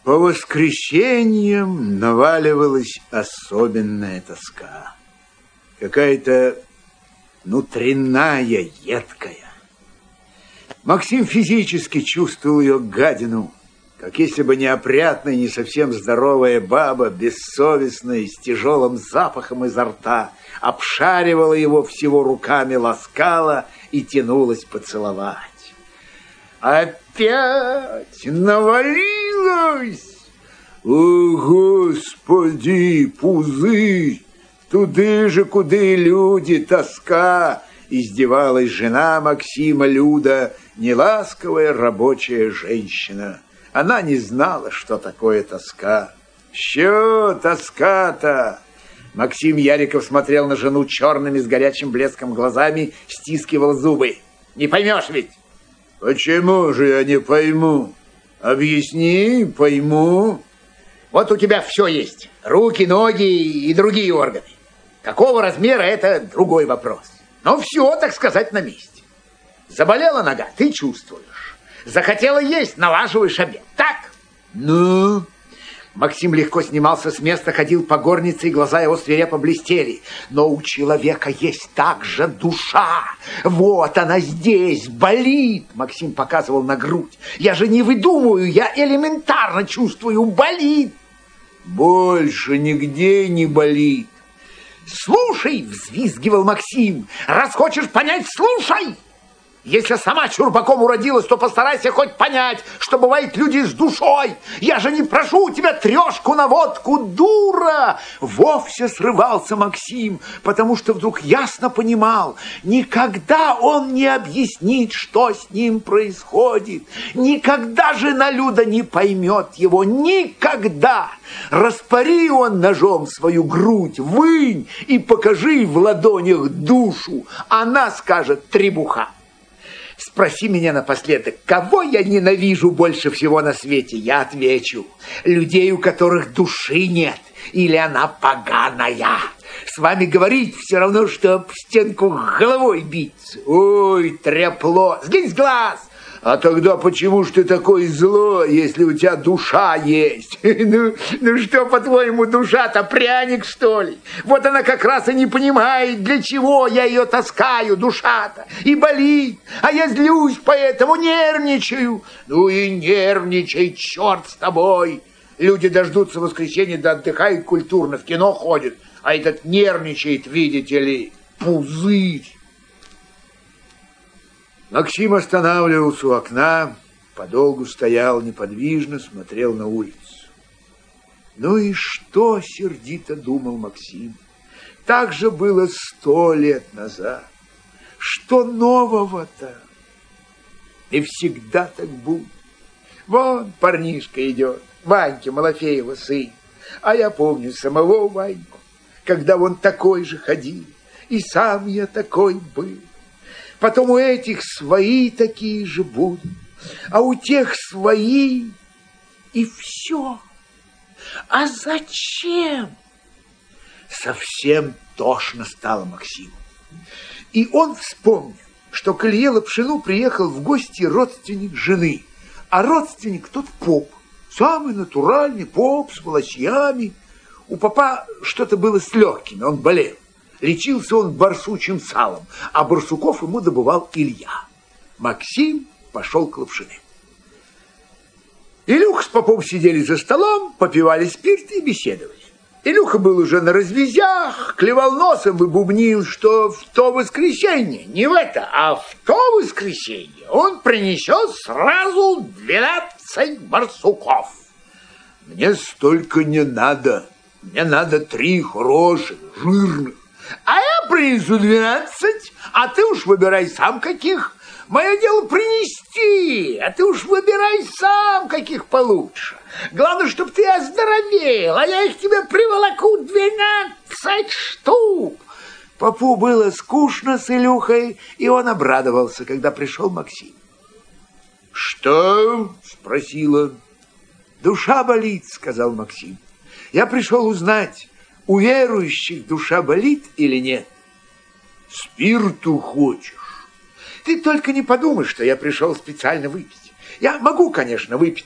По воскресеньям наваливалась особенная тоска. Какая-то внутренняя, едкая. Максим физически чувствовал ее гадину, как если бы неопрятная, не совсем здоровая баба, бессовестная, с тяжелым запахом изо рта, обшаривала его всего руками, ласкала и тянулась поцеловать. Опять навалилась! О, Господи, пузырь! Туды же, куды люди, тоска! Издевалась жена Максима, Люда, неласковая рабочая женщина. Она не знала, что такое тоска. Что тоска-то? Максим Яриков смотрел на жену черными с горячим блеском глазами, стискивал зубы. Не поймешь ведь? Почему же я не пойму? Объясни, пойму. Вот у тебя все есть. Руки, ноги и другие органы. Какого размера – это другой вопрос. Но все, так сказать, на месте. Заболела нога, ты чувствуешь. Захотела есть, налаживаешь обед. Так? Ну? Максим легко снимался с места, ходил по горнице, и глаза его свирепо блестели. Но у человека есть также душа. Вот она здесь, болит. Максим показывал на грудь. Я же не выдумываю, я элементарно чувствую, болит. Больше нигде не болит. Слушай, взвизгивал Максим. Раз хочешь понять, слушай. Если сама чурбаком уродилась, то постарайся хоть понять, что бывает люди с душой. Я же не прошу у тебя трешку на водку, дура! Вовсе срывался Максим, потому что вдруг ясно понимал, никогда он не объяснит, что с ним происходит. Никогда жена Люда не поймет его, никогда. Распори он ножом свою грудь, вынь и покажи в ладонях душу. Она скажет: требуха. Спроси меня напоследок, кого я ненавижу больше всего на свете? Я отвечу: людей, у которых души нет, или она поганая. С вами говорить все равно, что об стенку головой биться. Ой, тряпло, сгинь с глаз. А тогда почему ж ты такой злой, если у тебя душа есть? Ну что, по-твоему, душа-то пряник, что ли? Вот она как раз и не понимает, для чего я ее таскаю, душа-то. И болит, а я злюсь, поэтому нервничаю. Ну и нервничай, черт с тобой. Люди дождутся воскресенья, да отдыхают культурно, в кино ходят. А этот нервничает, видите ли, пузырь. Максим останавливался у окна, подолгу стоял неподвижно, смотрел на улицу. Ну и что, сердито думал Максим, так же было 100 лет назад. Что нового-то? И всегда так будет. Вон парнишка идет, Ванька Малафеева сын. А я помню самого Ваньку, когда он такой же ходил, и сам я такой был. Потом у этих свои такие же будут, а у тех свои, и все. А зачем? Совсем тошно стало Максиму. И он вспомнил, что к Илье Лапшину приехал в гости родственник жены, а родственник тот поп, самый натуральный поп с волосьями. У попа что-то было с легкими, он болел. Лечился он барсучим салом, а барсуков ему добывал Илья. Максим пошел к Лапшиным. Илюха с попом сидели за столом, попивали спирт и беседовали. Илюха был уже на развязях, клевал носом и бубнил, что в то воскресенье, не в это, а в то воскресенье он принесет сразу 12 барсуков. Мне столько не надо, мне надо 3 хороших, жирных. А я принесу 12, а ты уж выбирай сам каких. Мое дело принести, а ты уж выбирай сам каких получше. Главное, чтобы ты оздоровел, а я их тебе приволоку 12 штук. Попу было скучно с Илюхой, и он обрадовался, когда пришел Максим. «Что?» – спросил он. «Душа болит», – сказал Максим. «Я пришел узнать, у верующих душа болит или нет?» «Спирту хочешь?» «Ты только не подумай, что я пришел специально выпить. Я могу, конечно, выпить